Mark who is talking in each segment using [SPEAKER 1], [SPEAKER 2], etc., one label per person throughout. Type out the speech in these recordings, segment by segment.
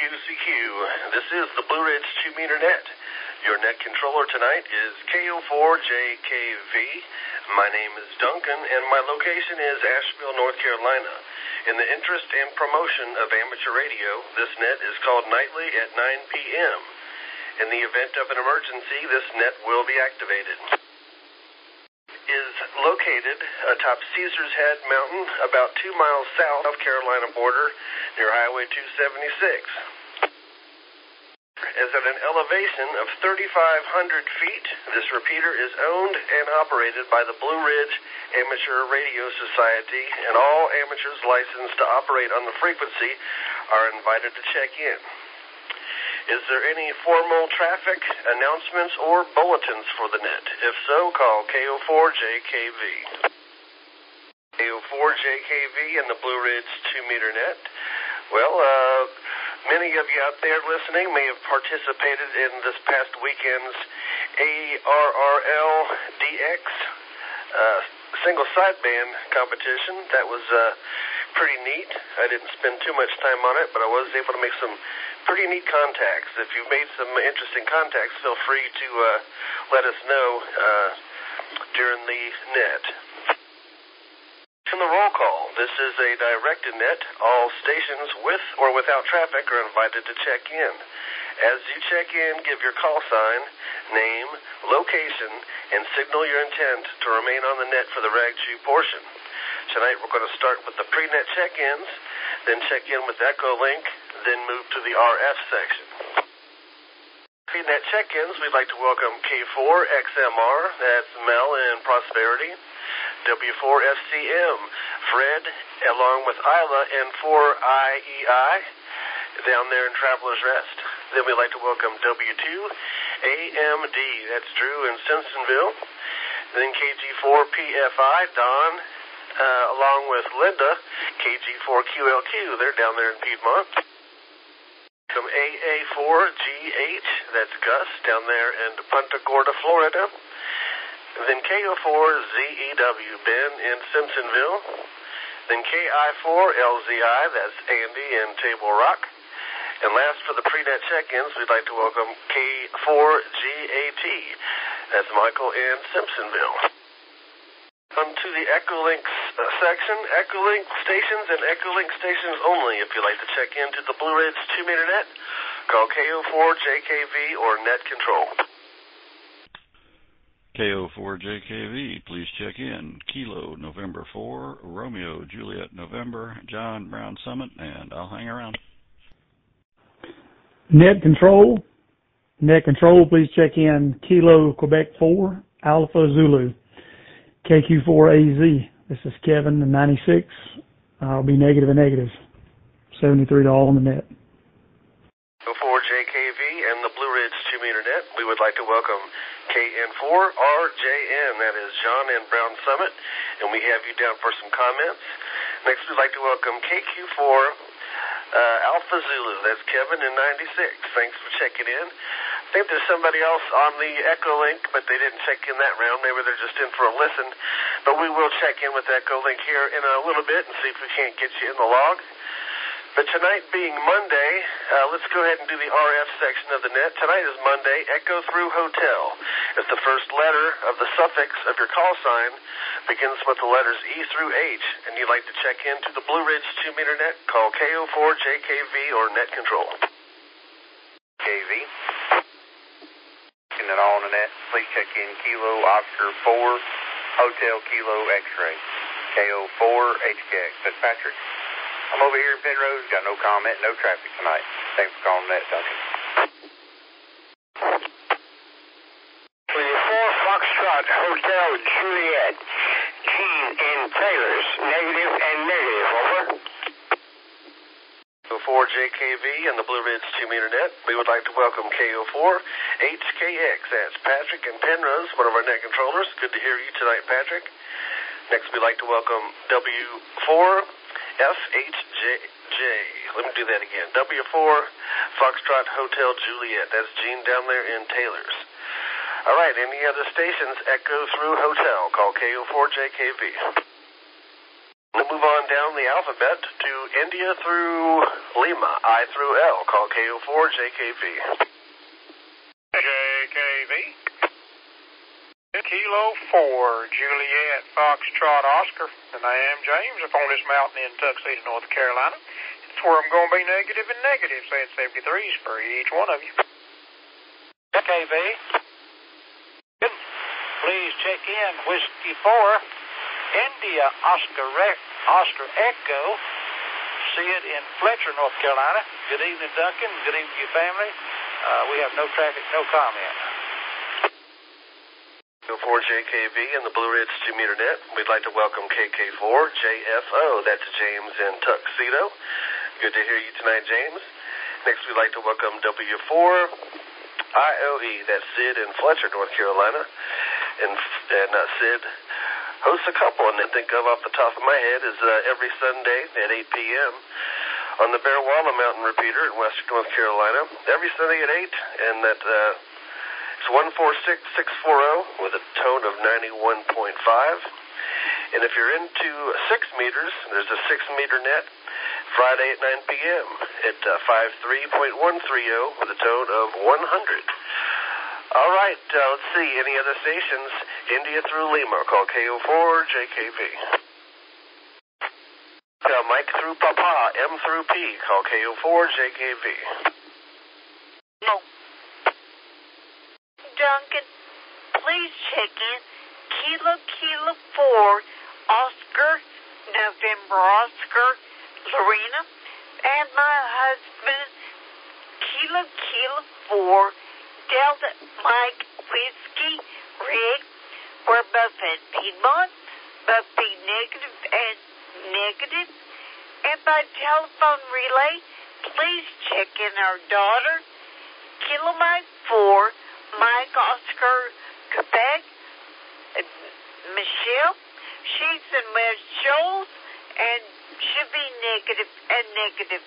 [SPEAKER 1] QCQ. This is the Blue Ridge 2-meter net. Your net controller tonight is KO4JKV. My name is Duncan, and my location is Asheville, North Carolina. In the interest and promotion of amateur radio, this net is called nightly at 9 p.m. In the event of an emergency, this net will be activated. Is located atop Caesar's Head Mountain, about 2 miles south of Carolina border, near Highway 276. Is at an elevation of 3,500 feet. This repeater is owned and operated by the Blue Ridge Amateur Radio Society, and all amateurs licensed to operate on the frequency are invited to check in. Is there any formal traffic announcements or bulletins for the net? If so, call KO4JKV. KO4JKV and the Blue Ridge 2-meter net. Well, many of you out there listening may have participated in this past weekend's ARRL DX single sideband competition. That was pretty neat. I didn't spend too much time on it, but I was able to make some pretty neat contacts. If you've made some interesting contacts, feel free to let us know during the net. In the roll call, this is a directed net. All stations with or without traffic are invited to check in. As you check in, give your call sign, name, location, and signal your intent to remain on the net for the Rag-Chew portion. Tonight we're going to start with the pre-net check-ins, then check in with Echolink, then move to the RF section. Pre-net check-ins, we'd like to welcome K4XMR, that's Mel in Prosperity, W4FCM, Fred, along with Isla, and 4IEI, down there in Traveler's Rest. Then we'd like to welcome W2AMD, that's Drew in Simpsonville. Then KG4PFI, Don, along with Linda, KG4QLQ, they're down there in Piedmont. From AA4GH, that's Gus, down there in Punta Gorda, Florida. Then KO4ZEW, Ben in Simpsonville. Then KI4LZI, that's Andy in Table Rock. And last for the pre-net check-ins, we'd like to welcome K4GAT, that's Michael in Simpsonville. On to the Echolink section, Echolink stations and Echolink stations only. If you'd like to check into the Blue Ridge 2-meter net, call KO4JKV or Net Control.
[SPEAKER 2] KO4JKV, please check in. Kilo, November 4, Romeo, Juliet, November, John Brown Summit, and I'll hang around.
[SPEAKER 3] Net Control, please check in. Kilo, Quebec 4, Alpha Zulu. KQ4AZ, this is Kevin in 96. I'll be negative and negative. $73 on the net.
[SPEAKER 1] KO4JKV and the Blue Ridge 2-meter net, we would like to welcome KN4RJN, that is John and Brown Summit, and we have you down for some comments. Next, we'd like to welcome KQ4 Alpha Zulu, that's Kevin in 96. Thanks for checking in. I think there's somebody else on the Echolink, but they didn't check in that round. Maybe they're just in for a listen. But we will check in with Echolink here in a little bit and see if we can't get you in the log. But tonight being Monday, let's go ahead and do the RF section of the net. Tonight is Monday, Echo Through Hotel. If the first letter of the suffix of your call sign begins with the letters E through H, and you'd like to check into the Blue Ridge 2-meter net, call KO4JKV or Net Control. KV. And then on the net, please check in Kilo Oscar 4, Hotel Kilo X-Ray, KO4HKX. That's Patrick. I'm over here in Penrose, got no comment, no traffic tonight. Thanks for calling that, Duncan.
[SPEAKER 4] 4 Foxtrot Hotel Juliet, Gene in Taylors, negative and negative, over.
[SPEAKER 1] KO4JKV and the Blue Ridge 2-meter net, we would like to welcome KO4HKX. That's Patrick in Penrose, one of our net controllers. Good to hear you tonight, Patrick. Next, we'd like to welcome W4FHJ. Let me do that again. W4 Foxtrot Hotel Juliet. That's Gene down there in Taylors. All right, any other stations, Echo Through Hotel, call KO4JKV. to move on down the alphabet to India through Lima, I through L. Call KO4 JKV.
[SPEAKER 5] JKV. Kilo 4, Juliet, Foxtrot, Oscar, and I am James up on this mountain in Tuxedo, North Carolina. It's where I'm going to be negative and negative, saying 73s for each one of you.
[SPEAKER 6] JKV. Please check in Whiskey 4, India, Oscar Echo, Sid in Fletcher, North Carolina. Good evening, Duncan. Good evening to your family. We have no traffic, no comment.
[SPEAKER 1] 4 JKV and the Blue Ridge 2-meter net. We'd like to welcome KK4 JFO. That's James in Tuxedo. Good to hear you tonight, James. Next, we'd like to welcome W4 IOE. That's Sid in Fletcher, North Carolina. And Sid hosts a couple, and I think of off the top of my head is every Sunday at 8 p.m. on the Bear Walla Mountain repeater in western North Carolina. Every Sunday at 8, and that it's 146640 with a tone of 91.5. And if you're into 6 meters, there's a 6-meter net Friday at 9 p.m. at 53.130 with a tone of 100. All right, let's see. Any other stations? India through Lima. Call KO4 JKV. Mike through Papa. M through P. Call KO4 JKV.
[SPEAKER 7] No. Duncan, please check in Kilo 4, Oscar, November Oscar, Lorena, and my husband, Kilo 4, Delta Mike Whiskey Rick. We're both in Piedmont, both be negative and negative. And by telephone relay, please check in our daughter, Kilo Mike 4, Mike Oscar Quebec, Michelle. She's in West Shoals and should be negative and negative.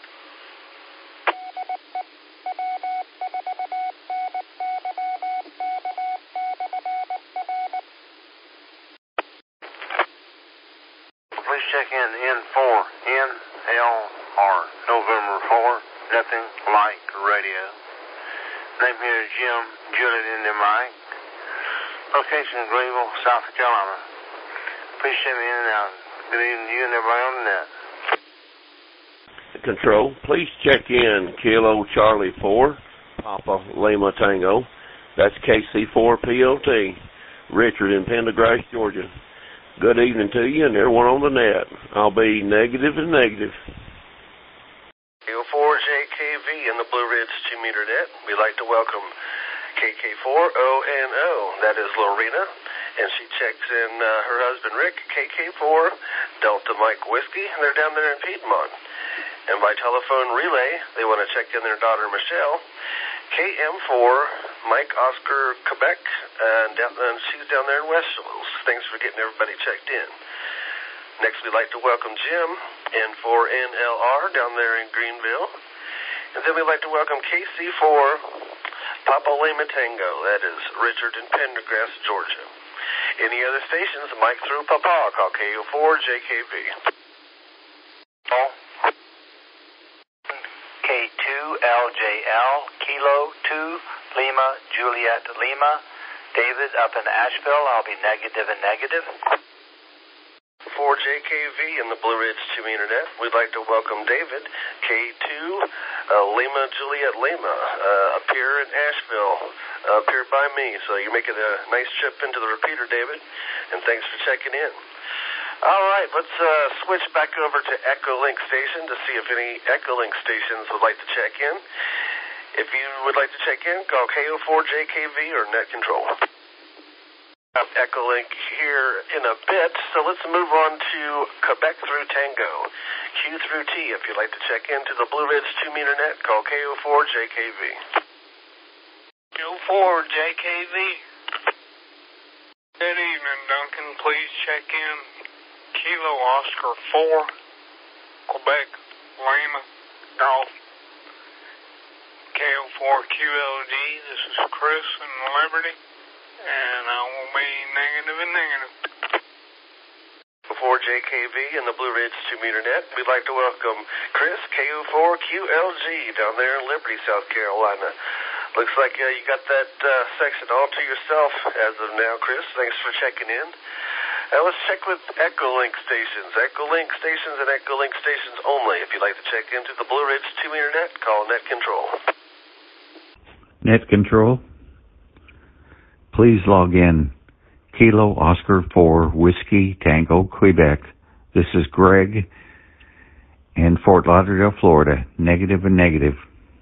[SPEAKER 8] Please check in N4, NLR, November 4, nothing like radio. Name here is Jim, Juliet India Mike. Location Greenville, South Carolina. Please check me in and out. Good evening to you and everybody on the net.
[SPEAKER 9] Control, please check in Kilo Charlie 4, Papa Lima Tango. That's KC4POT, Richard in Pendergrass, Georgia. Good evening to you and everyone on the net. I'll be negative and negative.
[SPEAKER 1] KO4 JKV in the Blue Ridge 2-meter net. We'd like to welcome KK4ONO. That is Lorena, and she checks in her husband Rick, KK4 Delta Mike Whiskey, and they're down there in Piedmont. And by telephone relay, they want to check in their daughter Michelle, KM4 Mike Oscar Quebec, and she's down there in West Shoals. Thanks for getting everybody checked in. Next, we'd like to welcome Jim, N4NLR, down there in Greenville. And then we'd like to welcome KC4 Papa Lima Tango. That is Richard in Pendergrass, Georgia. Any other stations? Mike through Papa. Call KO4 JKV.
[SPEAKER 6] K2LJL, Kilo 2, Lima, Juliet, Lima. David up in Asheville. I'll be negative and negative.
[SPEAKER 1] 4 JKV in the Blue Ridge 2-meter net. We'd like to welcome David, K2 Lima, Juliet, Lima, up here in Asheville, up here by me. So you're making a nice trip into the repeater, David, and thanks for checking in. All right, let's switch back over to Echolink Station to see if any Echolink stations would like to check in. If you would like to check in, call KO4 JKV or Net Control. Echolink here in a bit, so let's move on to Quebec through Tango, Q through T. If you'd like to check into the Blue Ridge 2-meter net, call KO4 JKV.
[SPEAKER 5] KO4 JKV. Good evening, Duncan. Please check in Kilo Oscar 4, Quebec, Lima, Golf. KO4 QLD. This is Chris in Liberty. And I will be negative and negative.
[SPEAKER 1] 4 KO4JKV and the Blue Ridge 2-meter net. We'd like to welcome Chris, KO4QLG, down there in Liberty, South Carolina. Looks like you got that section all to yourself as of now, Chris. Thanks for checking in. Let's check with Echolink stations. Echolink stations and Echolink stations only. If you'd like to check into the Blue Ridge 2-meter net, call Net Control.
[SPEAKER 10] Net Control, please log in. Kilo Oscar 4 Whiskey Tango Quebec. This is Greg in Fort Lauderdale, Florida. Negative and negative.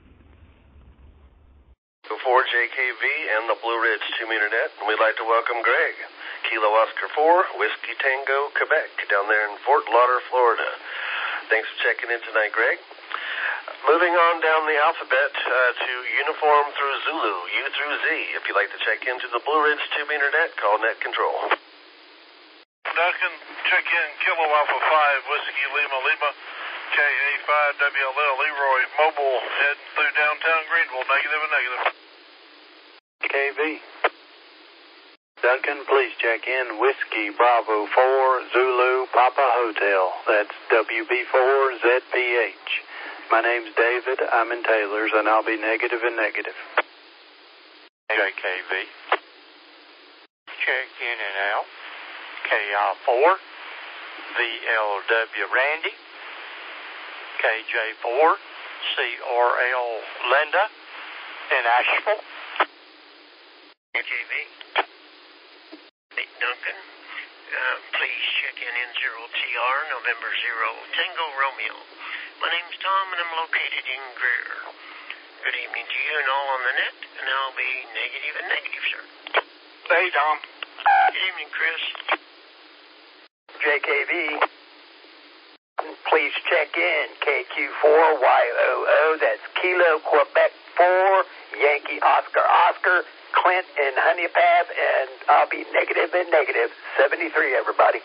[SPEAKER 1] KO4JKV and the Blue Ridge 2-meter net. And we'd like to welcome Greg. Kilo Oscar 4 Whiskey Tango Quebec down there in Fort Lauderdale, Florida. Thanks for checking in tonight, Greg. Moving on down the alphabet to uniform through Zulu, U through Z. If you'd like to check into the Blue Ridge 2-meter net, call Net Control.
[SPEAKER 11] Duncan, check in Kilo Alpha 5 Whiskey Lima Lima, KA5WLL Leroy Mobile heading through downtown Greenville, negative and negative.
[SPEAKER 12] KV. Duncan, please check in Whiskey Bravo 4 Zulu Papa Hotel. That's WB4ZPH. My name's David. I'm in Taylor's, and I'll be negative and negative.
[SPEAKER 13] JKV. Check in and out. KI4. VLW Randy. KJ4. CRL Linda in Asheville.
[SPEAKER 14] JKV. Duncan, please check in N0TR, November 0, Tango Romeo. My name's Tom, and I'm located in Greer. Good evening to you and all on the net, and I'll be negative and negative, sir.
[SPEAKER 5] Hey, Tom.
[SPEAKER 14] Good evening, Chris.
[SPEAKER 12] JKV, please check in KQ4YOO, that's Kilo Quebec 4, Yankee Oscar Oscar, Clint in Honey Path, and I'll be negative and negative. 73, everybody.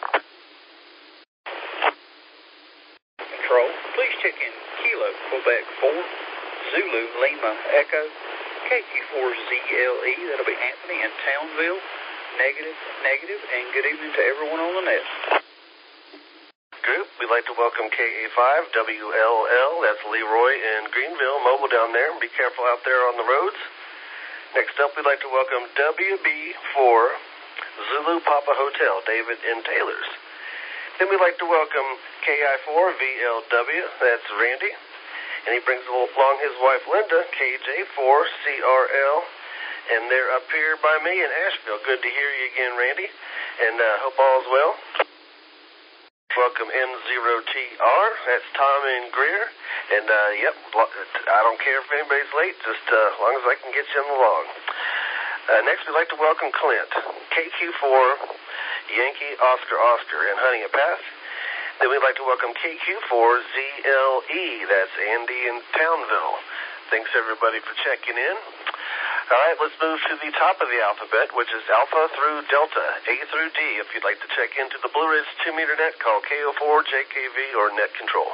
[SPEAKER 15] Control, please check in Kilo Quebec 4, Zulu Lima Echo, KQ4ZLE, that'll be Anthony in Townville, negative, negative, and good evening to everyone on the net.
[SPEAKER 1] Group, we'd like to welcome KA5WLL, that's Leroy in Greenville, mobile down there, and be careful out there on the roads. Next up, we'd like to welcome WB4 Zulu Papa Hotel, David in Taylor's. Then we'd like to welcome KI4VLW, that's Randy, and he brings along his wife Linda, KJ4CRL, and they're up here by me in Asheville. Good to hear you again, Randy, and hope all's well. Welcome N0TR, that's Tom in Greer, and yep, I don't care if anybody's late, just as long as I can get you on the log. Next, we'd like to welcome Clint, KQ4 Yankee Oscar Oscar in Honey Path. Then we'd like to welcome KQ4ZLE, that's Andy in Townville. Thanks everybody for checking in. All right, let's move to the top of the alphabet, which is Alpha through Delta, A through D. If you'd like to check into the Blue Ridge 2-meter net, call KO4JKV or Net Control.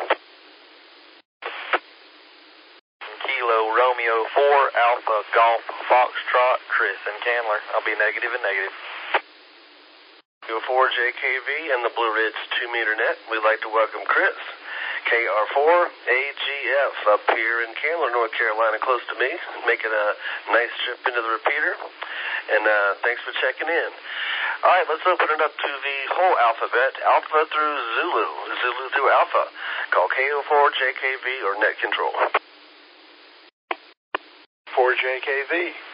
[SPEAKER 13] Kilo Romeo 4 Alpha Golf Foxtrot Chris and Candler. I'll be negative and negative.
[SPEAKER 1] KO4JKV and the Blue Ridge 2-meter net. We'd like to welcome Chris, KR4AGF up here in Candler, North Carolina, close to me, making a nice trip into the repeater. And thanks for checking in. All right, let's open it up to the whole alphabet, Alpha through Zulu, Zulu through Alpha. Call KO4JKV or Net Control.
[SPEAKER 5] 4JKV.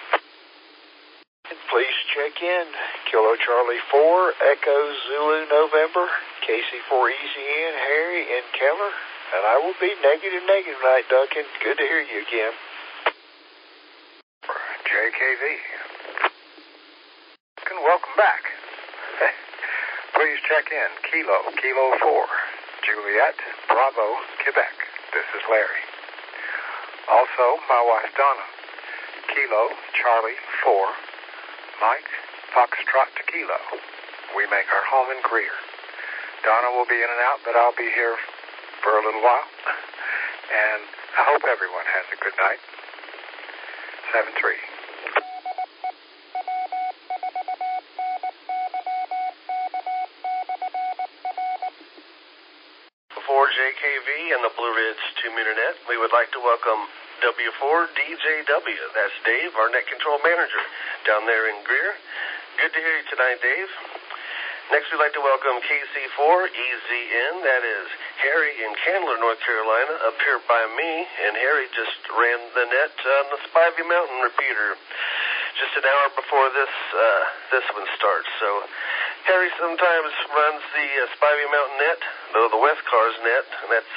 [SPEAKER 5] Please check in Kilo Charlie 4 Echo Zulu November, KC4 ECN Harry in Keller, and I will be negative tonight, Duncan. Good to hear you again.
[SPEAKER 16] JKV. Duncan, welcome back. Please check in Kilo 4 Juliet Bravo Quebec. This is Larry. Also, my wife Donna, Kilo Charlie 4 Mike Foxtrot Tequila. We make our home in Greer. Donna will be in and out, but I'll be here for a little while. And I hope everyone has a good night. 7-3.
[SPEAKER 1] JKV and the Blue Ridge 2-meter net. We would like to welcome W4DJW. That's Dave, our net control manager, down there in Greer. Good to hear you tonight, Dave. Next, we'd like to welcome KC4EZN. That is Harry in Candler, North Carolina, up here by me. And Harry just ran the net on the Spivey Mountain repeater just an hour before this one starts. So Harry sometimes runs the Spivey Mountain net, though the West Cars net, and that's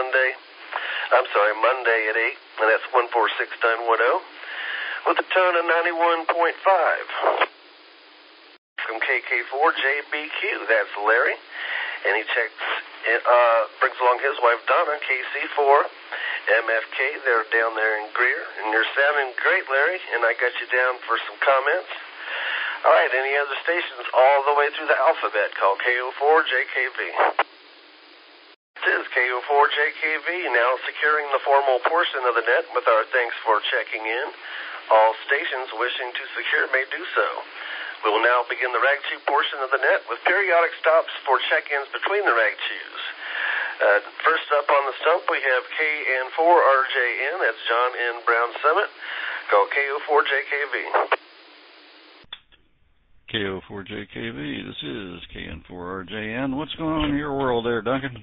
[SPEAKER 1] Monday at 8, and that's 146.910, with a tone of 91.5. From KK4JBQ, that's Larry, and he brings along his wife Donna, KC4MFK. They're down there in Greer, and you're sounding great, Larry, and I got you down for some comments. All right, any other stations all the way through the alphabet called KO4JKV. This is KO4JKV, now securing the formal portion of the net with our thanks for checking in. All stations wishing to secure may do so. We will now begin the Rag 2 portion of the net with periodic stops for check-ins between the Rag 2s. First up on the stump, we have KN4RJN. That's John N. Brown Summit. Call KO4JKV.
[SPEAKER 2] KO4JKV, this is KN4RJN. What's going on in your world there, Duncan?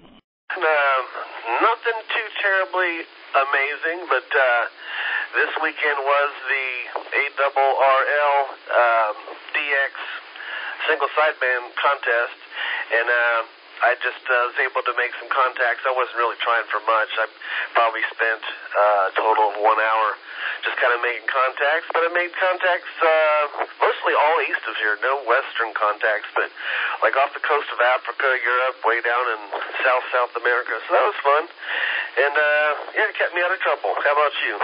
[SPEAKER 1] Nothing too terribly amazing, but this weekend was the ARRL DX single sideband contest, and I just was able to make some contacts. I wasn't really trying for much. I probably spent a total of 1 hour just kind of making contacts, but I made contacts mostly all east of here, no western contacts, but like off the coast of Africa, Europe, way down in South America. So that was fun, and it kept me out of trouble. How about you?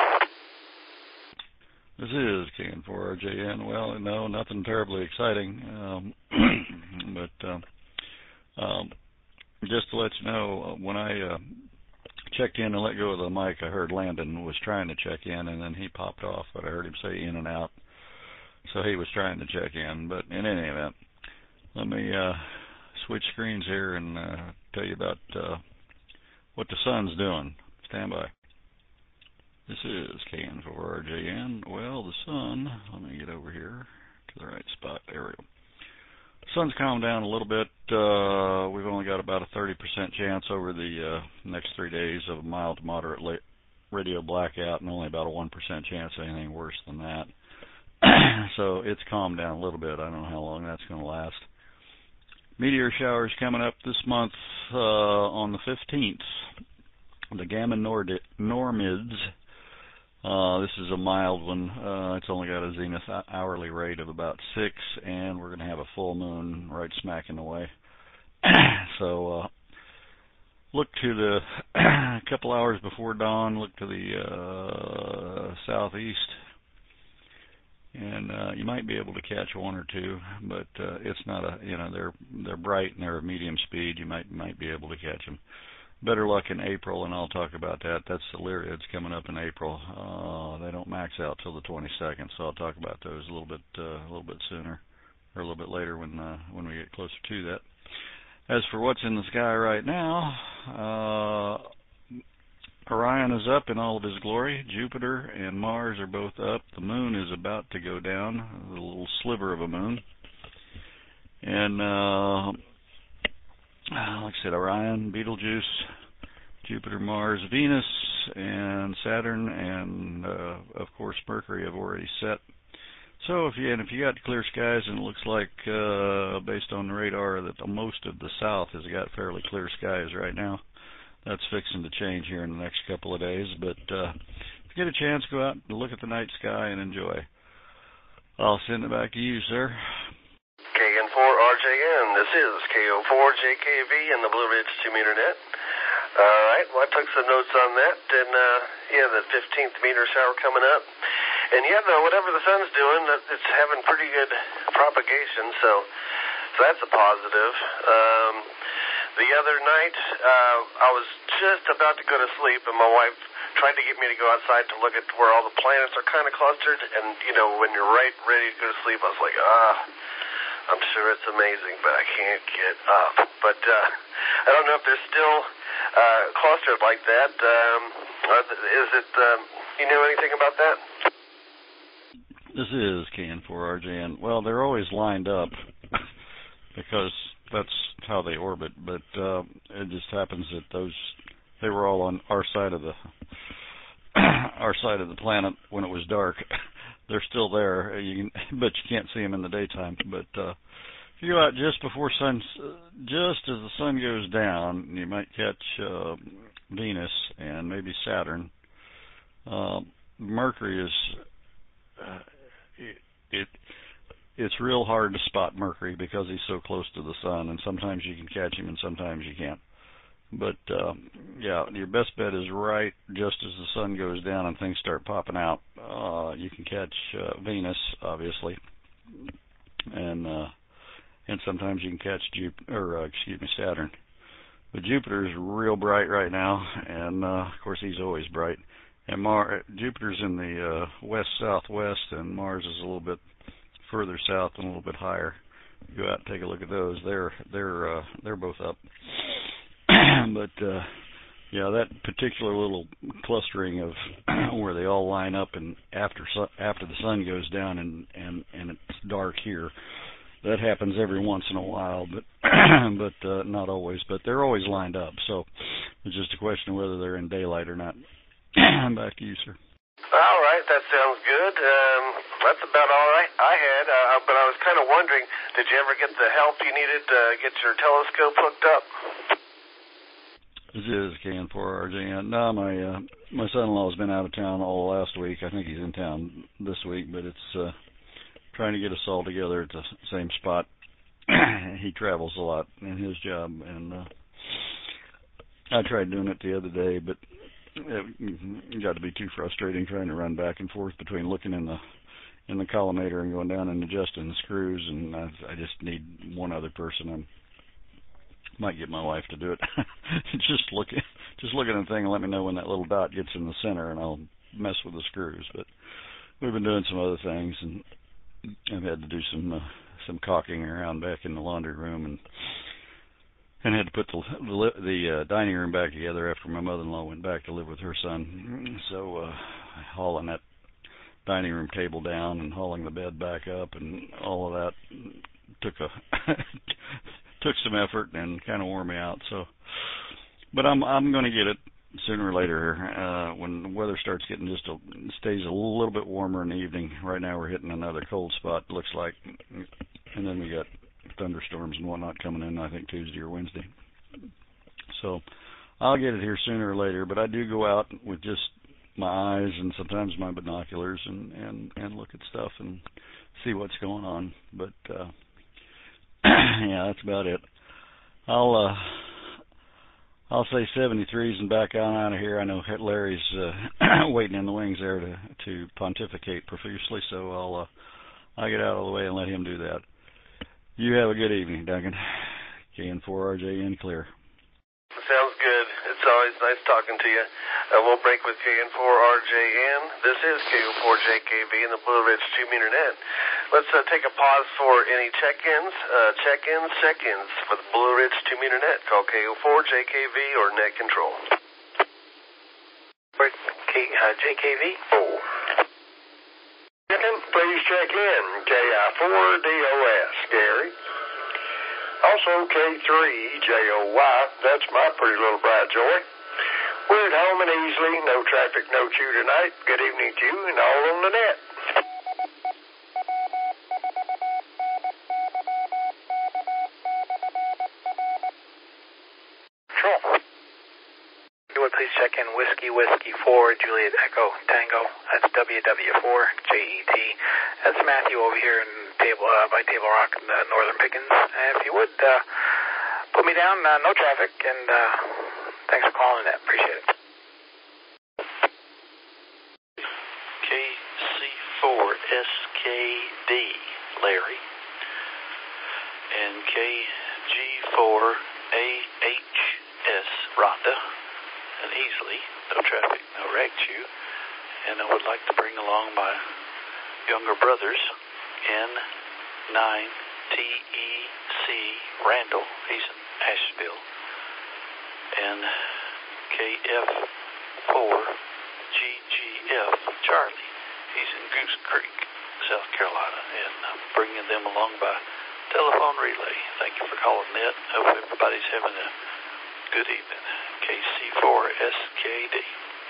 [SPEAKER 2] This is KN4RJN. Well, no, nothing terribly exciting, but just to let you know, when I checked in and let go of the mic, I heard Landon was trying to check in, and then he popped off, but I heard him say in and out, so he was trying to check in. But in any event, let me switch screens here and tell you about what the sun's doing. Stand by. This is KN4RJN. Well, the sun, let me get over here to the right spot. There we go. The sun's calmed down a little bit. We've only got about a 30% chance over the next 3 days of a mild to moderate radio blackout, and only about a 1% chance of anything worse than that. So it's calmed down a little bit. I don't know how long that's going to last. Meteor showers coming up this month on the 15th. The Gamma Normids. This is a mild one. It's only got a zenith hourly rate of about 6, and we're going to have a full moon right smack in the way. So look to the couple hours before dawn. Look to the southeast, and you might be able to catch one or two, but it's not they're bright and they're a medium speed. You might be able to catch them. Better luck in April, and I'll talk about that. That's the Lyrids coming up in April. They don't max out till the 22nd, so I'll talk about those a little bit sooner, or a little bit later when we get closer to that. As for what's in the sky right now, Orion is up in all of his glory. Jupiter and Mars are both up. The moon is about to go down, a little sliver of a moon. And like I said, Orion, Betelgeuse, Jupiter, Mars, Venus, and Saturn, and of course Mercury have already set. So if you got clear skies, and it looks like based on the radar that most of the south has got fairly clear skies right now. That's fixing to change here in the next couple of days. But if you get a chance, go out and look at the night sky and enjoy. I'll send it back to you, sir.
[SPEAKER 1] KN4RJN. This is KO4JKV and the Blue Ridge 2-meter net. All right, well, I took some notes on that, and the 15th meter shower coming up. And whatever the sun's doing, it's having pretty good propagation, so that's a positive. The other night, I was just about to go to sleep, and my wife tried to get me to go outside to look at where all the planets are kind of clustered, and, when you're right ready to go to sleep, I was like, I'm sure it's amazing, but I can't get up. But I don't know if there's still clustered like that. Is it, you know anything about that?
[SPEAKER 2] This is KN4RJN. Well, they're always lined up because that's how they orbit, but it just happens that they were all on our side of the planet when it was dark. They're still there, but you can't see them in the daytime. But if you go out just before just as the sun goes down, you might catch Venus and maybe Saturn. Mercury is it's real hard to spot Mercury because he's so close to the sun, and sometimes you can catch him and sometimes you can't. But yeah, your best bet is right just as the sun goes down and things start popping out. You can catch Venus, obviously, and sometimes you can catch Saturn. But Jupiter is real bright right now, and of course he's always bright. And Jupiter's in the west-southwest, and Mars is a little bit further south and a little bit higher. Go out and take a look at those. They're both up. But yeah, that particular little clustering of where they all line up and after the sun goes down and it's dark here, that happens every once in a while, but not always. But they're always lined up, so it's just a question of whether they're in daylight or not. Back to you, sir.
[SPEAKER 1] All right, that sounds good. That's about all I had, but I was kind of wondering, did you ever get the help you needed to get your telescope hooked up?
[SPEAKER 2] This is KN4RJN. No, my son-in-law's been out of town all last week. I think he's in town this week, but it's trying to get us all together at the same spot. He travels a lot in his job, and I tried doing it the other day, but it got to be too frustrating trying to run back and forth between looking in the collimator and going down and adjusting the screws, and I just need one other person. Might get my wife to do it. just look at the thing and let me know when that little dot gets in the center, and I'll mess with the screws. But we've been doing some other things, and I've had to do some caulking around back in the laundry room, and had to put the dining room back together after my mother-in-law went back to live with her son. So hauling that dining room table down and hauling the bed back up and all of that took some effort and kind of wore me out. So, but I'm going to get it sooner or later when the weather starts getting stays a little bit warmer in the evening. Right now we're hitting another cold spot, looks like, and then we got thunderstorms and whatnot coming in, I think Tuesday or Wednesday. So I'll get it here sooner or later, but I do go out with just my eyes and sometimes my binoculars and look at stuff and see what's going on. But yeah, that's about it. I'll say 73s and back on out of here. I know Larry's waiting in the wings there to pontificate profusely, so I'll get out of the way and let him do that. You have a good evening, Duncan. KN4RJN clear.
[SPEAKER 1] Sounds good. It's always nice talking to you. We'll break with KN4RJN. This is KO4JKV in the Blue Ridge 2-meter net. Let's take a pause for any check-ins for the Blue Ridge 2-meter net. Call KO4JKV or net control.
[SPEAKER 12] JKV 4. Please check in. KI4DOS, Gary. Also K3JOY, that's my pretty little bride Joy. We're at home and easily, no traffic, no chew tonight. Good evening to you and all on the net.
[SPEAKER 15] Please check in Whiskey 4, Juliet Echo Tango. That's WW4 JET. That's Matthew over here in by Table Rock in Northern Pickens. And if you would put me down, no traffic, and thanks for calling in. Appreciate it.
[SPEAKER 6] KC4SKD Larry and KG4AHS Rhonda. And easily, no traffic, no wreck you. And I would like to bring along my younger brothers, N9 TEC Randall, he's in Asheville. And KF4GGF Charlie, he's in Goose Creek, South Carolina. And I'm bringing them along by telephone relay. Thank you for calling, Ned. Hope everybody's having a good evening. KC4SKD.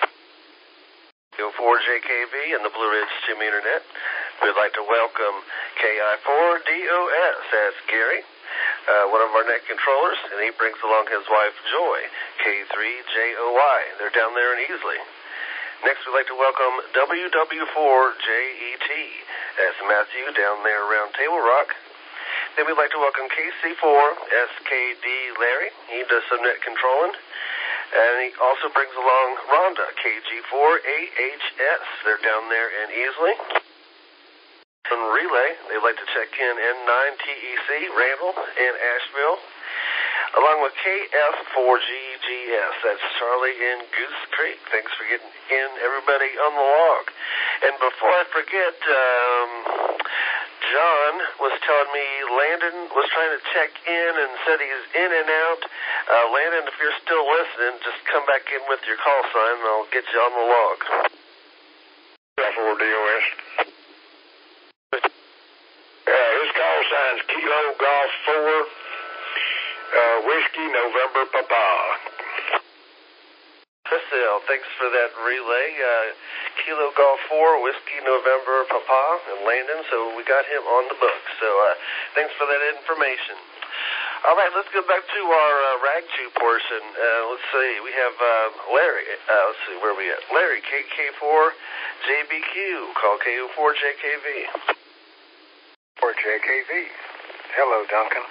[SPEAKER 1] KO4JKV and the Blue Ridge 2-meter net. We'd like to welcome KI4DOS. That's Gary, one of our net controllers, and he brings along his wife, Joy, K3JOY. They're down there in Easley. Next, we'd like to welcome WW4JET. That's Matthew down there around Table Rock. Then we'd like to welcome KC4SKD Larry. He does some net controlling. And he also brings along Rhonda, KG4AHS. They're down there in Easley. On relay, they'd like to check in N9TEC, Randall, in Asheville, along with KF4GGS. That's Charlie in Goose Creek. Thanks for getting in, everybody, on the log. And before I forget, John was telling me Landon was trying to check in and said he's in and out. Landon, if you're still listening, just come back in with your call sign and I'll get you on the log.
[SPEAKER 4] KI4DOS. His call sign's Kilo Golf 4, Whiskey November Papa.
[SPEAKER 1] Priscilla, thanks for that relay. Kilo Golf 4, Whiskey November Papa, and Landon, so we got him on the book. So thanks for that information. All right, let's go back to our rag chew portion. Let's see, we have Larry. Let's see, where are we at? Larry, KK4JBQ. Call KO4JKV.
[SPEAKER 16] 4JKV. Hello, Duncan.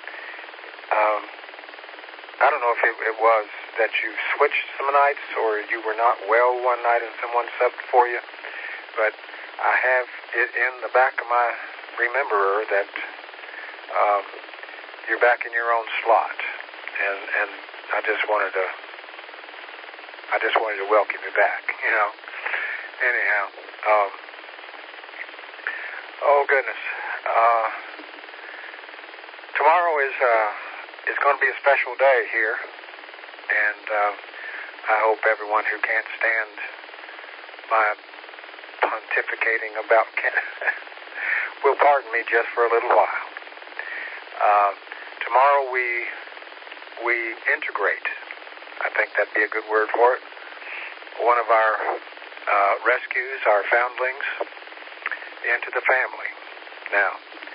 [SPEAKER 16] I don't know if it was that you switched some nights or you were not well one night and someone subbed for you, but I have it in the back of my rememberer that you're back in your own slot, and I just wanted to welcome you back, you know. Anyhow, oh goodness, tomorrow is going to be a special day here, and I hope everyone who can't stand my pontificating about will pardon me just for a little while. Tomorrow we integrate. I think that'd be a good word for it. One of our rescues, our foundlings, into the family. Now,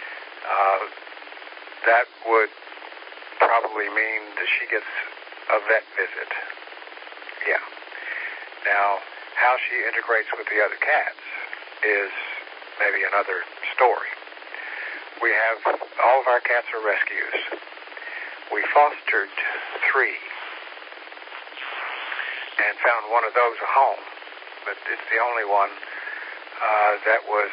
[SPEAKER 16] that would probably mean that she gets a vet visit. Yeah. Now, how she integrates with the other cats is maybe another story. We have, all of our cats are rescues. We fostered 3 and found one of those a home, but it's the only one that was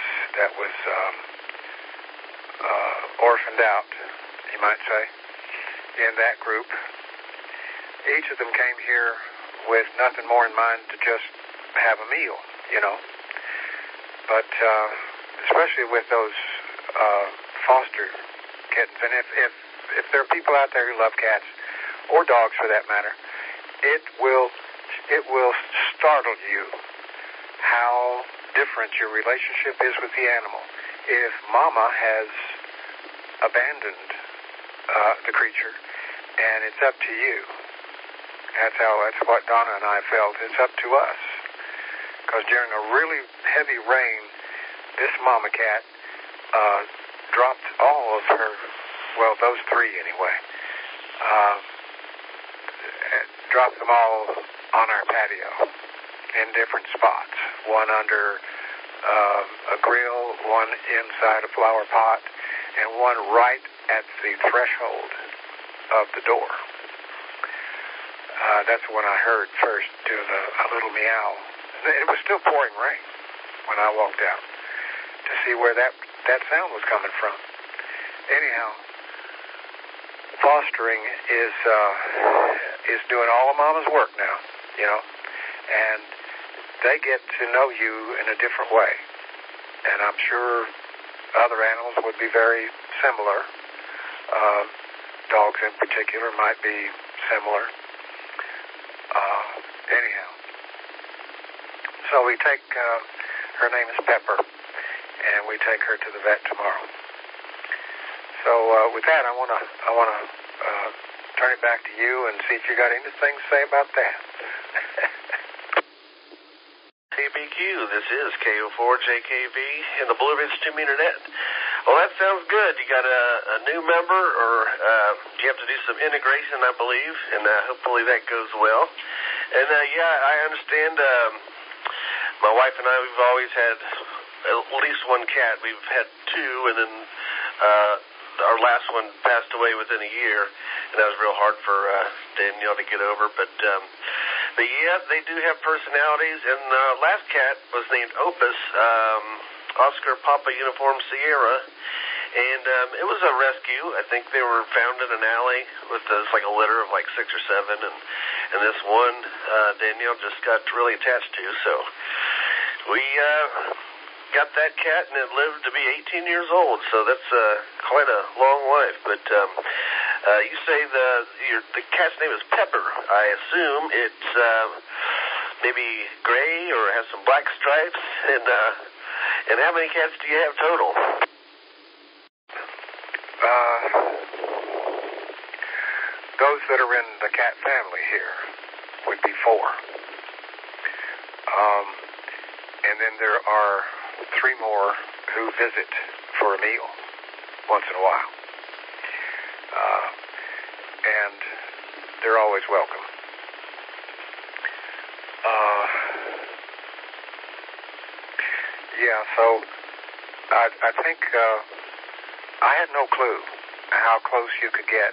[SPEAKER 16] orphaned out, you might say, in that group. Each of them came here with nothing more in mind to just have a meal, you know. But especially with those foster kittens, and if there are people out there who love cats or dogs for that matter, it will startle you how different your relationship is with the animal. If Mama has abandoned the creature, and it's up to you. That's what Donna and I felt. It's up to us. Because during a really heavy rain, this mama cat dropped all of her, well, those 3 anyway, dropped them all on our patio in different spots. One under a grill, one inside a flower pot, and one right at the threshold of the door. That's when I heard first doing a little meow. It was still pouring rain when I walked out to see where that sound was coming from. Anyhow, fostering is doing all of Mama's work now, you know, and they get to know you in a different way. And I'm sure other animals would be very similar. Dogs in particular might be similar. Anyhow, so we take, her name is Pepper, and we take her to the vet tomorrow. So with that, I want to turn it back to you and see if you got anything to say about that.
[SPEAKER 1] KBQ, this is KO4JKV in the Blue Ridge 2-meter net. Well, that sounds good. You got a new member, or you have to do some integration, I believe, and hopefully that goes well. And yeah, I understand. My wife and I, we've always had at least one cat. We've had two, and then our last one passed away within a year, and that was real hard for Danielle to get over. But yeah, they do have personalities, and last cat was named Opus, Oscar Papa Uniform Sierra, and it was a rescue. I think they were found in an alley with like a litter of like 6 or 7, and this one Danielle just got really attached to. So we got that cat, and it lived to be 18 years old. So that's quite a long life. But you say the cat's name is Pepper. I assume it's maybe gray or has some black stripes. And how many cats do you have total?
[SPEAKER 16] Those that are in the cat family here would be 4. And then there are 3 more who visit for a meal once in a while. And they're always welcome. Yeah, so I think I had no clue how close you could get,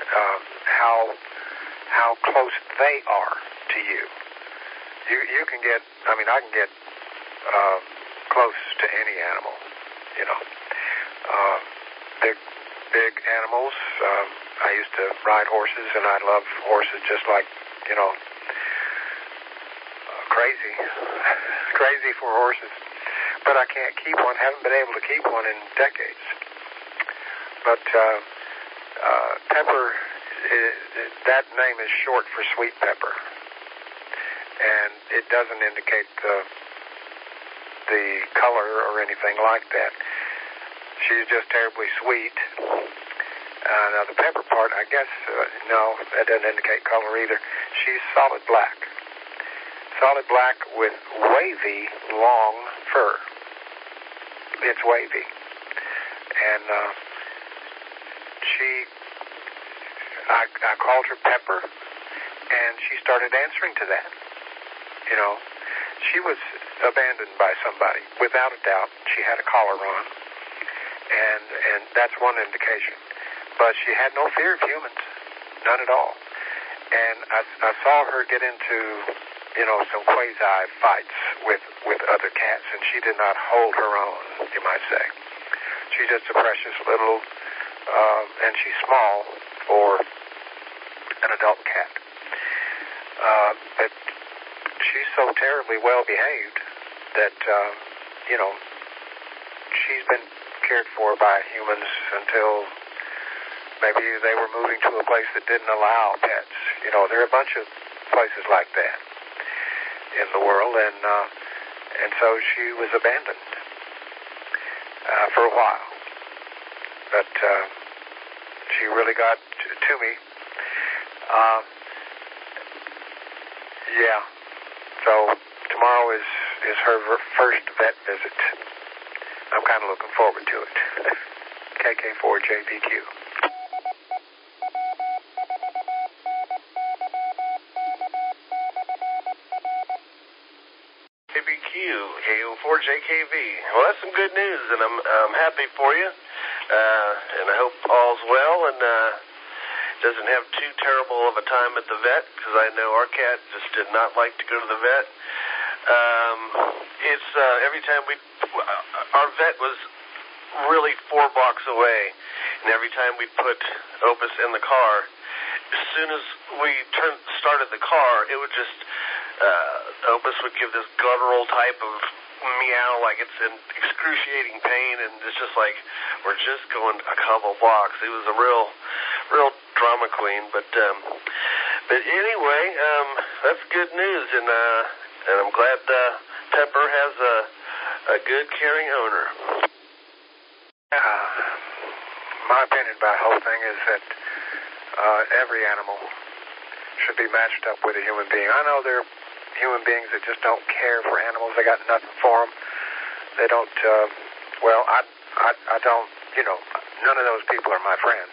[SPEAKER 16] how close they are to you. You can get, I mean, I can get close to any animal, you know. Big animals. I used to ride horses, and I love horses just like, you know, crazy for horses. But I can't keep one, haven't been able to keep one in decades. But Pepper, that name is short for sweet pepper. And it doesn't indicate the color or anything like that. She's just terribly sweet. Now the pepper part, I guess, no, that doesn't indicate color either. She's solid black. Solid black with wavy, long fur. It's wavy. And I called her Pepper, and she started answering to that. You know, she was abandoned by somebody, without a doubt. She had a collar on, and that's one indication. But she had no fear of humans, none at all. And I saw her get into, you know, some quasi fights with other cats, and she did not hold her own, you might say. She's just a precious little, and she's small for an adult cat. But she's so terribly well behaved that, you know, she's been cared for by humans until maybe they were moving to a place that didn't allow pets. You know, there are a bunch of places like that in the world, and so she was abandoned for a while. But she really got to me. Yeah. So tomorrow is her first vet visit. I'm kind of looking forward to it. KK4JBQ.
[SPEAKER 1] KO4JKV. Well, that's some good news, and I'm happy for you, and I hope all's well, and doesn't have too terrible of a time at the vet, because I know our cat just did not like to go to the vet. It's every time our vet was really 4 blocks away, and every time we put Opus in the car, as soon as we started the car, it would just Opus would give this guttural type of meow like it's in excruciating pain, and it's just like we're just going a couple blocks. It was a real drama queen, but anyway, that's good news, and I'm glad Pepper has a good, caring owner.
[SPEAKER 16] My opinion about the whole thing is that every animal should be matched up with a human being. I know there are human beings that just don't care for animals. They got nothing for them. They don't, I don't, none of those people are my friends.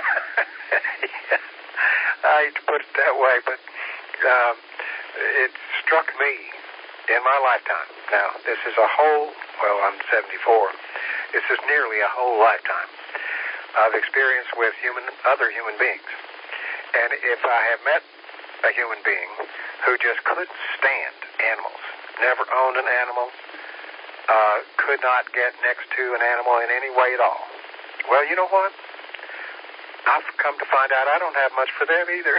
[SPEAKER 16] I hate to put it that way, but it struck me in my lifetime. Now, this is I'm 74. This is nearly a whole lifetime of experience with other human beings. And if I have met a human being who just couldn't stand animals, never owned an animal, could not get next to an animal in any way at all, well, you know what? I've come to find out I don't have much for them either.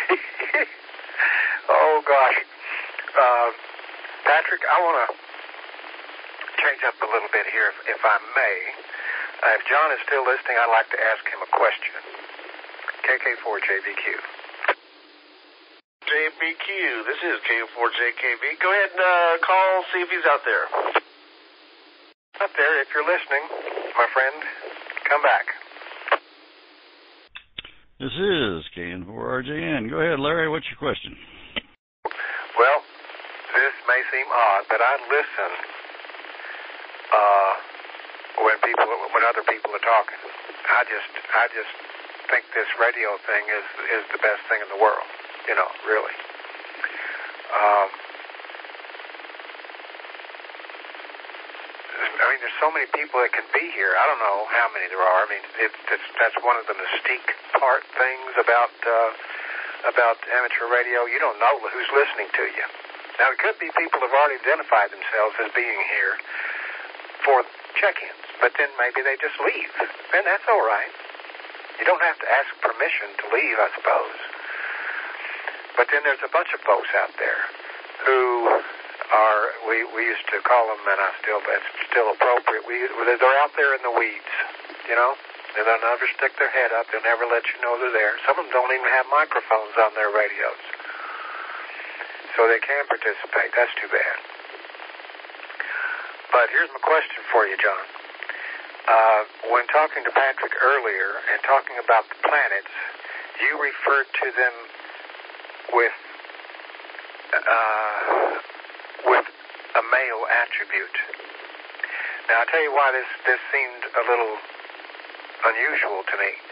[SPEAKER 16] Oh, gosh. Patrick, I want to change up a little bit here, if I may. If John is still listening, I'd like to ask him a question. KK4JBQ.
[SPEAKER 1] JBQ, this is K4JKV. Go ahead and call, see if he's out there.
[SPEAKER 16] Out there, if you're listening, my friend, come back.
[SPEAKER 2] This is KN4RJN. Go ahead, Larry. What's your question?
[SPEAKER 16] Well, this may seem odd, but I listen when other people are talking. I just think this radio thing is the best thing in the world. Really. There's so many people that can be here. I don't know how many there are. That's one of the mystique things about amateur radio. You don't know who's listening to you. Now, it could be people who've already identified themselves as being here for check-ins, but then maybe they just leave, and that's all right. You don't have to ask permission to leave, I suppose. But then there's a bunch of folks out there who are, we used to call them, and it's still appropriate, they're out there in the weeds, They'll never stick their head up. They'll never let you know they're there. Some of them don't even have microphones on their radios. So they can participate. That's too bad. But here's my question for you, John. When talking to Patrick earlier and talking about the planets, you referred to them with a male attribute. Now, I'll tell you why this seemed a little unusual to me.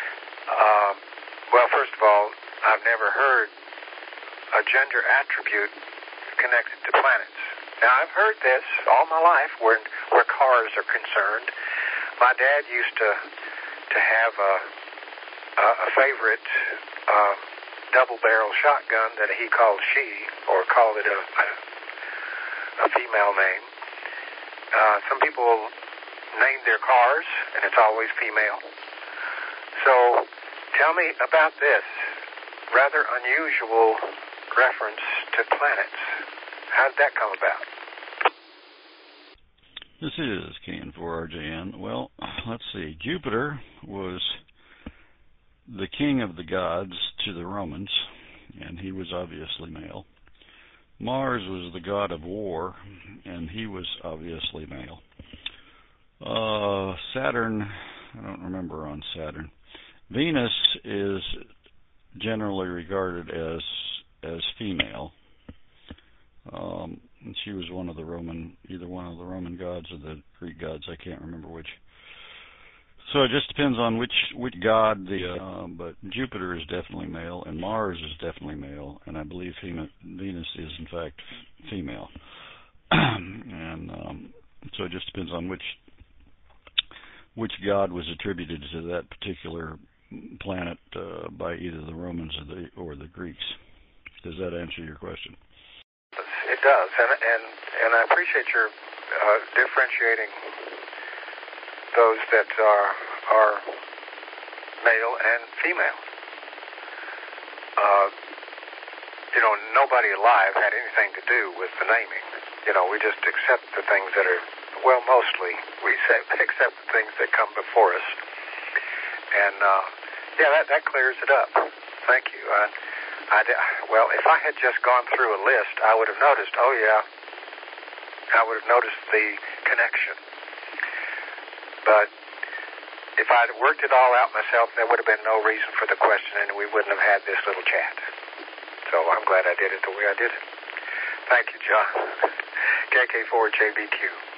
[SPEAKER 16] Well, first of all, I've never heard a gender attribute connected to planets. Now, I've heard this all my life where cars are concerned. My dad used to have a favorite double-barrel shotgun that he called called it a female name. Some people name their cars, and it's always female. So, tell me about this rather unusual reference to planets. How did that come about?
[SPEAKER 2] This is KN4RJN. Well, let's see. Jupiter was the king of the gods to the Romans, and he was obviously male. Mars was the god of war, and he was obviously male. Saturn, I don't remember on Saturn. Venus is generally regarded as female. And she was one of the either one of the Roman gods or the Greek gods. I can't remember which. So it just depends on which god but Jupiter is definitely male, and Mars is definitely male, and I believe Venus is in fact female. And so it just depends on which god was attributed to that particular planet by either the Romans or the Greeks. Does that answer your question?
[SPEAKER 16] It does, and I appreciate your differentiating those that are male and female. nobody alive had anything to do with the naming. We just accept the things that are, well, mostly we accept the things that come before us. And, that clears it up. Thank you. Well, if I had just gone through a list, I would have noticed, I would have noticed the connection. But if I'd worked it all out myself, there would have been no reason for the question, and we wouldn't have had this little chat. So I'm glad I did it the way I did it. Thank you, John. KK4JBQ.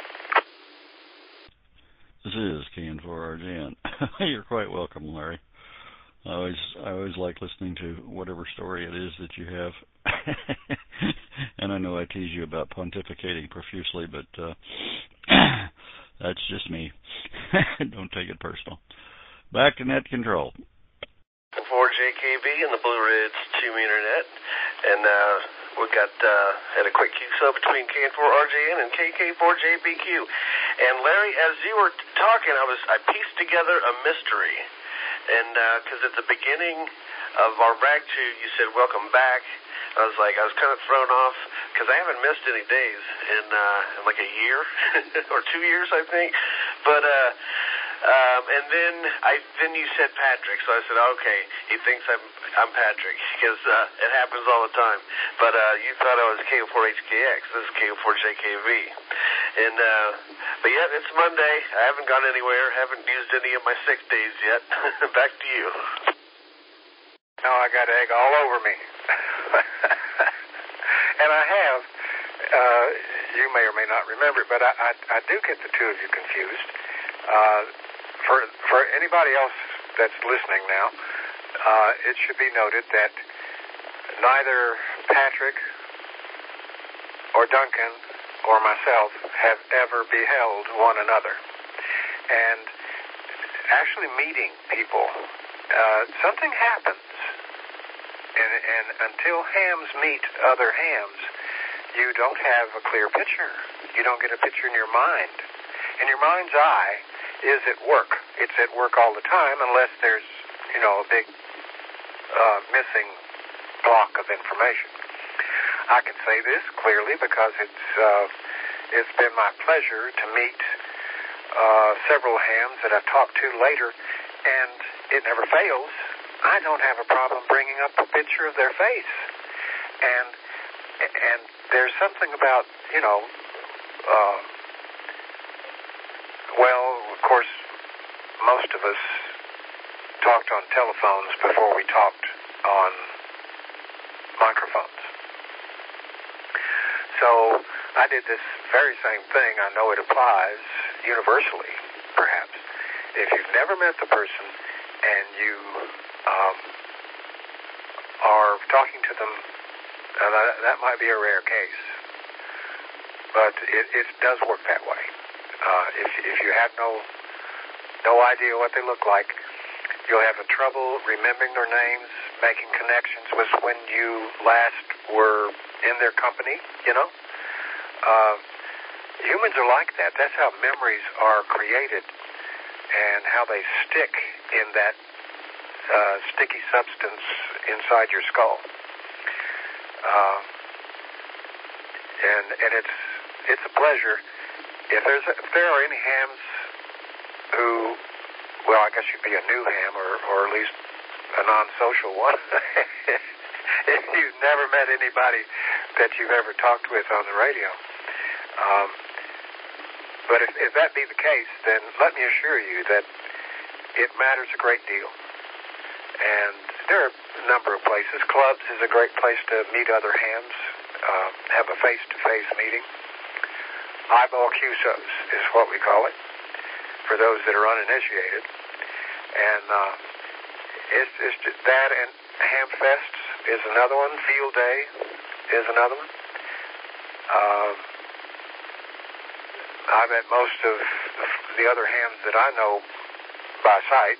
[SPEAKER 2] This is KN4RJN. You're quite welcome, Larry. I always like listening to whatever story it is that you have. And I know I tease you about pontificating profusely, but that's just me. Don't take it personal. Back to net control.
[SPEAKER 1] For JKB and the Blue Ridge 2-meter net. And we got had a quick QSO between KN4RJN and KK4JBQ. And Larry, as you were talking, I pieced together a mystery. And because at the beginning of our brag tube, you said, welcome back. I was kind of thrown off because I haven't missed any days in like a year or 2 years, I think. But and then you said Patrick, so I said, okay, he thinks I'm Patrick because it happens all the time. But you thought I was KO4HKX. This is KO4JKV. And but yeah, it's Monday. I haven't gone anywhere. Haven't used any of my sick days yet. Back to you.
[SPEAKER 16] No, I got egg all over me. And I have, you may or may not remember it, but I do get the two of you confused. For anybody else that's listening now, it should be noted that neither Patrick or Duncan or myself have ever beheld one another. And actually meeting people, something happens. And until hams meet other hams, you don't have a clear picture. You don't get a picture in your mind. And your mind's eye is at work. It's at work all the time unless there's, a big missing block of information. I can say this clearly because it's been my pleasure to meet several hams that I've talked to later, and it never fails. I don't have a problem bringing up a picture of their face. And there's something about, well, of course, most of us talked on telephones before we talked on microphones. So I did this very same thing. I know it applies universally, perhaps. If you've never met the person and you are talking to them, that might be a rare case, but it does work that way. If you have no idea what they look like, you'll have trouble remembering their names, making connections with when you last were in their company. Humans are like that. That's how memories are created and how they stick in that sticky substance inside your skull. And it's a pleasure. If there are any hams who, well, I guess you'd be a new ham or at least a non-social one. If you've never met anybody that you've ever talked with on the radio. But if that be the case, then let me assure you that it matters a great deal. And there are a number of places. Clubs is a great place to meet other hams, have a face-to-face meeting. Eyeball QSOs is what we call it, for those that are uninitiated. And it's just that, and Hamfest is another one. Field Day is another one. I met most of the other hams that I know by sight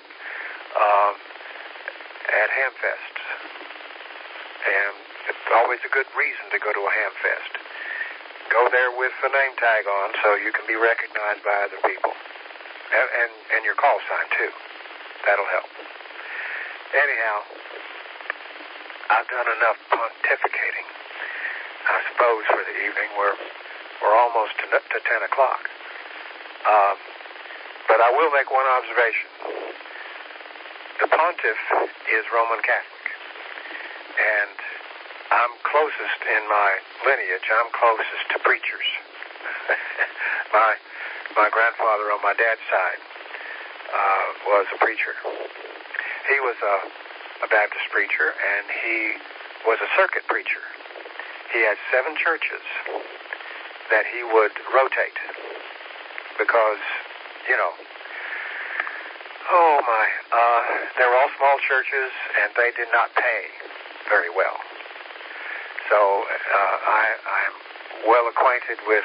[SPEAKER 16] at Hamfest. And it's always a good reason to go to a Hamfest. Go there with the name tag on so you can be recognized by other people. And your call sign, too. That'll help. Anyhow, I've done enough pontificating, I suppose, for the evening. We're almost to 10 o'clock. But I will make one observation. The pontiff is Roman Catholic, and I'm closest in my lineage. I'm closest to preachers. My grandfather on my dad's side was a preacher. He was a Baptist preacher, and he was a circuit preacher. He had 7 churches that he would rotate because, you know, they were all small churches, and they did not pay very well. So I'm well acquainted with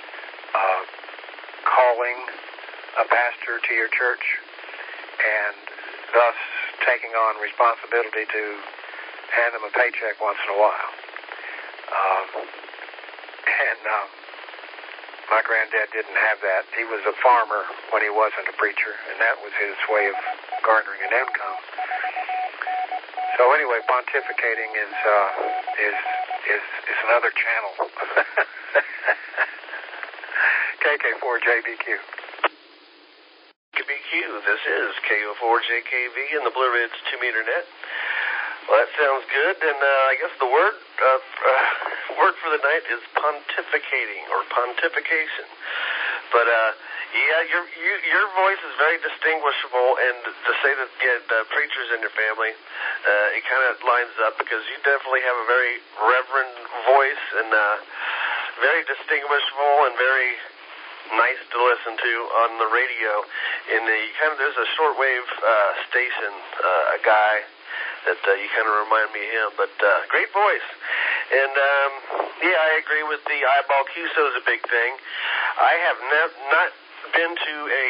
[SPEAKER 16] calling a pastor to your church and thus taking on responsibility to hand them a paycheck once in a while. My granddad didn't have that. He was a farmer when he wasn't a preacher, and that was his way of garnering an income. So anyway, pontificating is another channel. KK4JBQ.
[SPEAKER 1] KBQ, this is KO4JKV in the Blue Ridge 2-meter net. Well, that sounds good, and I guess the word for the night is pontificating or pontification. But yeah, your voice is very distinguishable, and to say that you had preachers in your family, it kind of lines up because you definitely have a very reverend voice and very distinguishable and very nice to listen to on the radio. In the there's a shortwave station, a guy that you kind of remind me of him, but great voice. And yeah, I agree with the eyeball QSO is a big thing. I have not been to a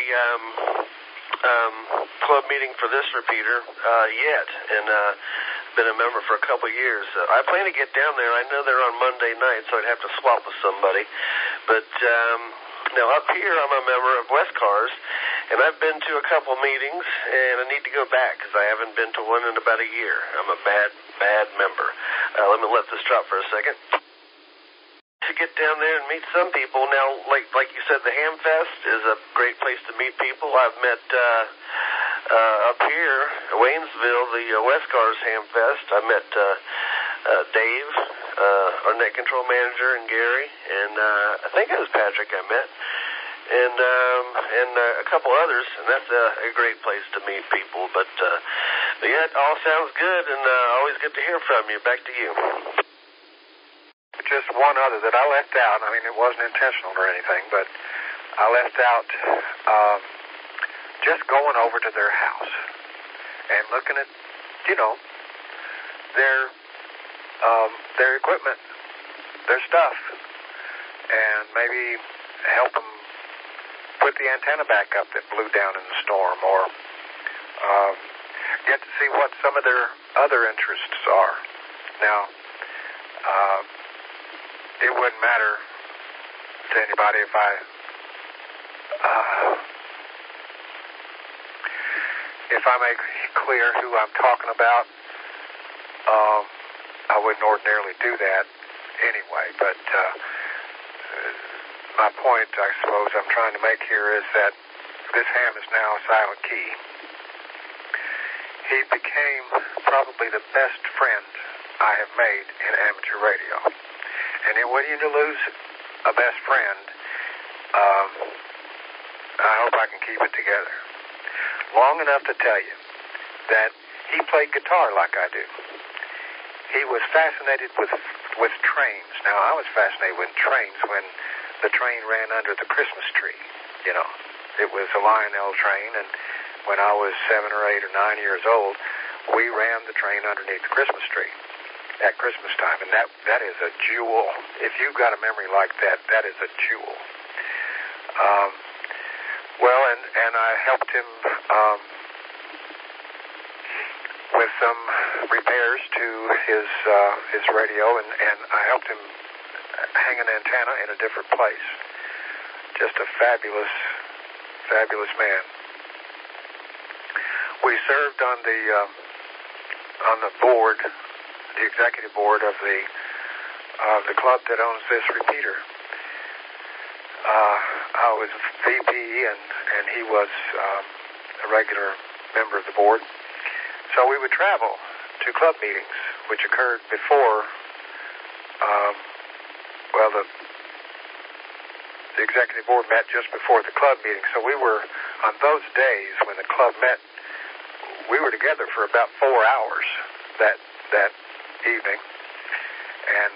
[SPEAKER 1] club meeting for this repeater yet, and been a member for a couple years. I plan to get down there. I know they're on Monday night, so I'd have to swap with somebody. But now up here, I'm a member of West Cars, and I've been to a couple meetings, and I need to go back because I haven't been to one in about a year. I'm a bad member. Let this drop for a second. To get down there and meet some people. Now, like you said, the Hamfest is a great place to meet people. I've met up here, Waynesville, the West Cars Hamfest. I met Dave, our net control manager, and Gary, and I think it was Patrick I met, and a couple others, and that's a great place to meet people. But yeah, it all sounds good, and always good to hear from you. Back to you.
[SPEAKER 16] Just one other that I left out. I mean, it wasn't intentional or anything, but I left out just going over to their house and looking at, their equipment, their stuff, and maybe help them put the antenna back up that blew down in the storm, or get to see what some of their other interests are. Now, it wouldn't matter to anybody if I make clear who I'm talking about. I wouldn't ordinarily do that anyway, but my point, I suppose, I'm trying to make here is that this ham is now a silent key. He became probably the best friend I have made in amateur radio. And then when you lose a best friend, I hope I can keep it together. Long enough to tell you that he played guitar like I do. He was fascinated with trains. Now, I was fascinated with trains when the train ran under the Christmas tree. It was a Lionel train, and when I was 7 or 8 or 9 years old, we ran the train underneath the Christmas tree at Christmas time, and that is a jewel. If you've got a memory like that, that is a jewel. And I helped him with some repairs to his radio, and I helped him hang an antenna in a different place. Just a fabulous man. We served on the board the executive board of the club that owns this repeater. I was VP, and he was a regular member of the board. So we would travel to club meetings, which occurred before, the executive board met just before the club meeting. So we were, on those days when the club met, we were together for about 4 hours that evening. And,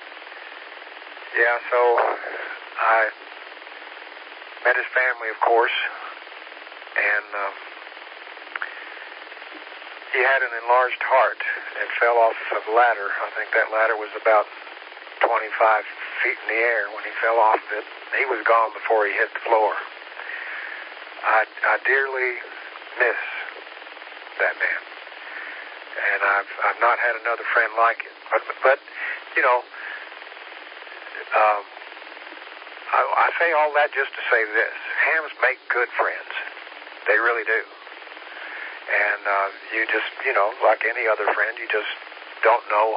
[SPEAKER 16] so I met his family, of course, and he had an enlarged heart and fell off of a ladder. I think that ladder was about 25 feet in the air when he fell off of it. He was gone before he hit the floor. I dearly miss that man, and I've not had another friend like him. But you know, I say all that just to say this: hams make good friends. They really do. And you just, like any other friend, you just don't know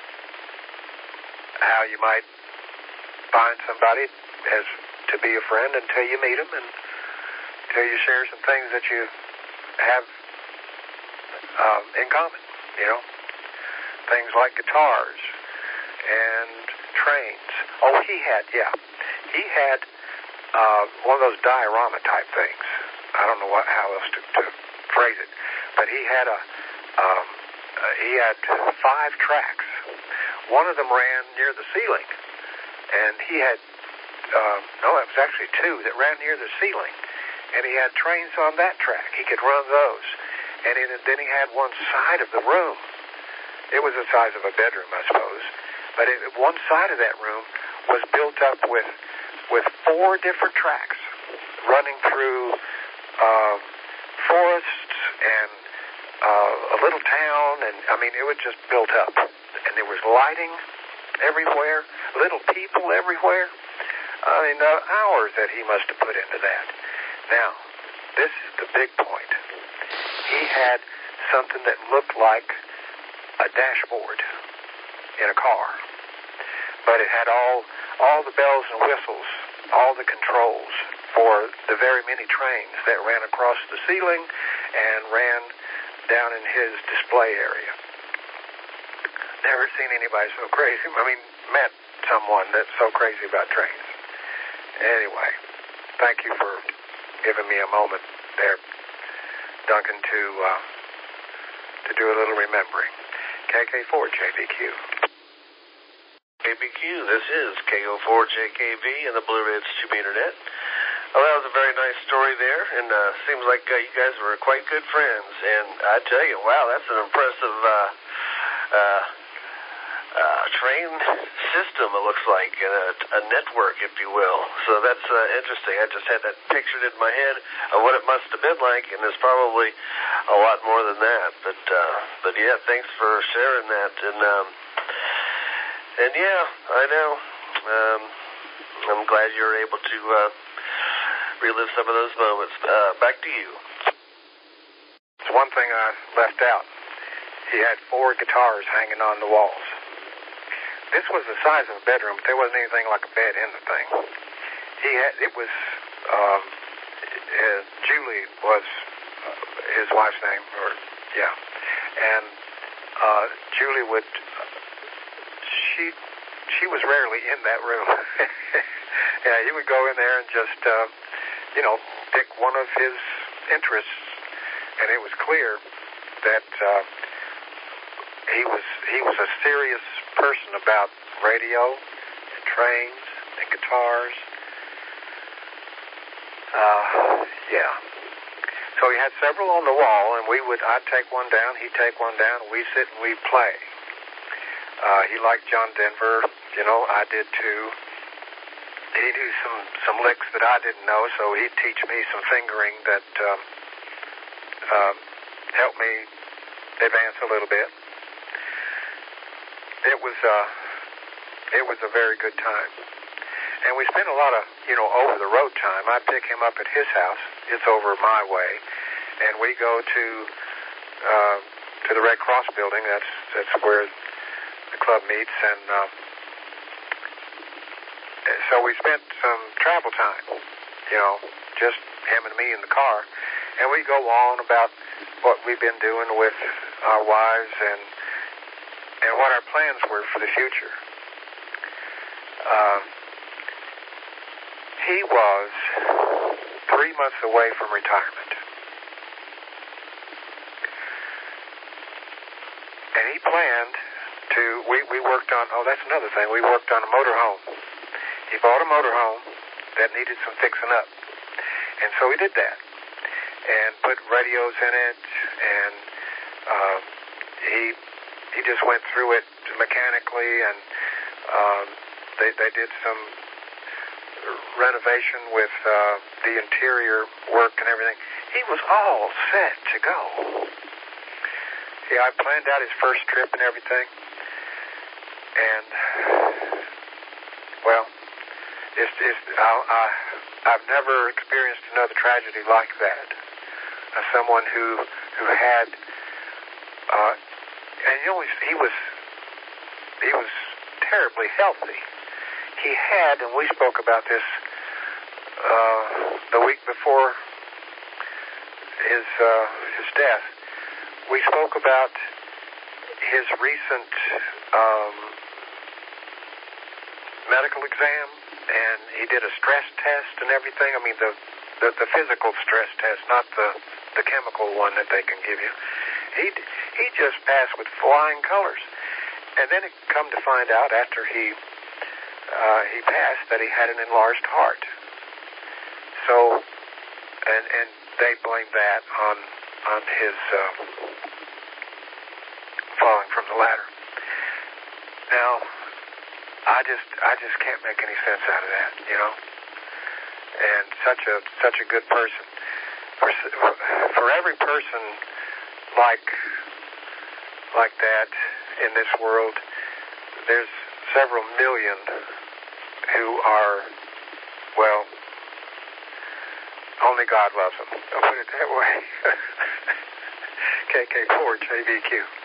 [SPEAKER 16] how you might find somebody as to be a friend until you meet them and until you share some things that you have in common, things like guitars and trains. Oh, he had one of those diorama type things. I don't know how else to phrase it, but he had he had 5 tracks. One of them ran near the ceiling, and he had it was actually 2 that ran near the ceiling, and he had trains on that track. He could run those, and then he had one side of the room. It was the size of a bedroom, I suppose, but one side of that room was built up with 4 different tracks running through forests and a little town, and it was just built up, and there was lighting everywhere, little people everywhere. The hours that he must have put into that. Now, this is the big point. He had something that looked like a dashboard in a car, but it had all the bells and whistles, all the controls for the very many trains that ran across the ceiling and ran down in his display area. Never seen anybody so crazy. Met someone that's so crazy about trains. Anyway, thank you for giving me a moment there, Duncan, to do a little remembering. KK4JBQ.
[SPEAKER 1] KBQ, this is KO4JKV and the Blue Ridge Tube Internet. Well, that was a very nice story there, and seems like you guys were quite good friends. And I tell you, wow, that's an impressive train system, it looks like, a network, if you will. So that's interesting. I just had that pictured in my head of what it must have been like, and there's probably a lot more than that. But yeah, thanks for sharing that. And yeah, I know. I'm glad you're able to relive some of those moments. Back to you.
[SPEAKER 16] It's one thing I left out. He had 4 guitars hanging on the walls. This was the size of a bedroom, but there wasn't anything like a bed in the thing. Julie was his wife's name, and Julie she was rarely in that room. Yeah, he would go in there and just, pick one of his interests, and it was clear that he was a serious person about radio and trains and guitars. So he had several on the wall, and I'd take one down, he'd take one down, and we'd sit and we'd play. He liked John Denver, I did too. He knew some licks that I didn't know, so he'd teach me some fingering that helped me advance a little bit. It was a very good time, and we spent a lot of over the road time. I pick him up at his house. It's over my way, and we go to the Red Cross building. That's where the club meets, and so we spent some travel time, just him and me in the car, and we go on about what we've been doing with our wives and what our plans were for the future. He was 3 months away from retirement. And he planned to, we worked on, that's another thing, we worked on a motorhome. He bought a motorhome that needed some fixing up. And so he did that. And put radios in it, and he just went through it mechanically, and they did some renovation with the interior work and everything. He was all set to go. Yeah, I planned out his first trip and everything, and well, I've never experienced another tragedy like that. Someone who had, and he was terribly healthy. He had, and we spoke about this the week before his death. We spoke about his recent medical exam, and he did a stress test and everything. I mean, the physical stress test, not the chemical one that they can give you. He just passed with flying colors. And then it come to find out after he passed that he had an enlarged heart. So, and they blamed that on his falling from the ladder. Now, I just can't make any sense out of that, And such a good person. For every person like that in this world, there's several million who are, well, only God loves them. I'll put it that way. KK4 JBQ.